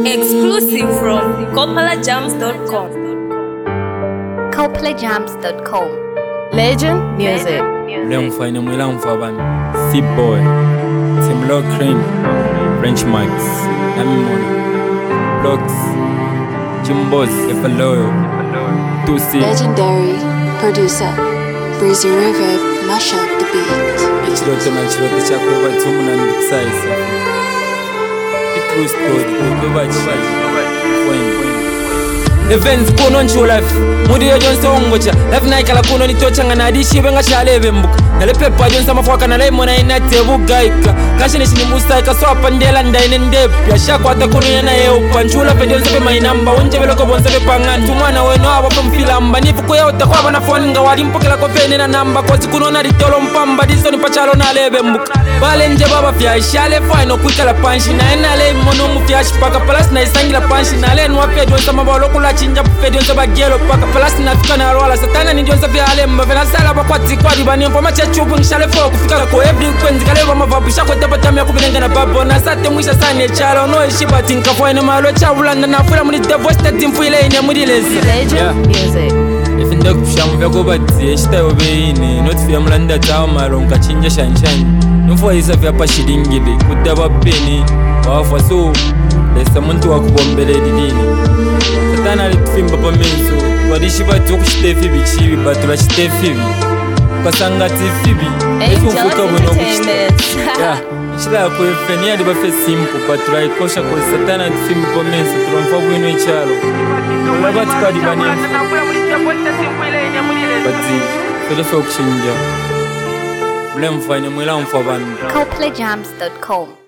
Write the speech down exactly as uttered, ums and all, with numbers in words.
Exclusive from copala jams dot com. copala jams dot com. Legend Music. Leon Fine Milan Faban, Sip Boy, Tim Crane, French Max, Namimona, Blocks, Jimbos, Efaloyo, two C. Legendary producer, Breezy River, mash up the beat. Each lot of Chilota Chakova, Tumun and Size. The true story, Nobody When. Events kuno nchu life Mudi yo jonse ongocha Life na ikala kuno nitochanga na adishi benga shalebe mbuka Nale pepa jonse mafuaka na lemo na inate bugaika Kashi nishi ni musta ika soa pandela ndaine ndepi Ashako hata kuno yana yeupa Nchula pe jonse pe mainamba Unje veloko bonse pe pangan Tumwana weno hawa pe mfilamba Nifu kuya utakwa bana foninga Wadi mpokela kwa pene na namba Kozi kuno na ritolo mpamba Diso ni pachalo na lebe mbuka Bale nje baba fya ishale Fino kuita la panshi Na ena le mono mufyashi Paka palas na isangi la panshi Na le nwapia jonse mabalo kula chinja pufedi onse bagelo paka palasi nafika na rola satana ni jonse vya alemba vena sala bakwati kwa dibani mpo macha chupu ngishale fo kufika kwa every kwenzi kaleva mavabu shako tepa tamia kubilenga na babo na sate mwisha sane chalo no ishiba tinka fwa ino malo cha ulanda na fula muni devosta timfu ile ine mudilezi Legend Music. Ifinda kupshamu vya kubati eshita yobe ine Noti vya mulanda tao malo nkachinja shanshani Nufwa isa vya pashidingili kudaba peni Wafwa suu Lesa muntu wakubombele didini Satana alitufimba pa menso Wadishi batu kushite bichibi Batu la shite fibi Kasanga tifibi Efu mfuka weno kushite Ya, nchila ya kuefeni ya dibafe simpo Batu la ikosha kwa satana alitufimba pa menso Tulomfa weno ichalo Ulaba tuka dibani Bati, kulefe kuchinja Ule mfanya mwila mfabani copala jams dot com.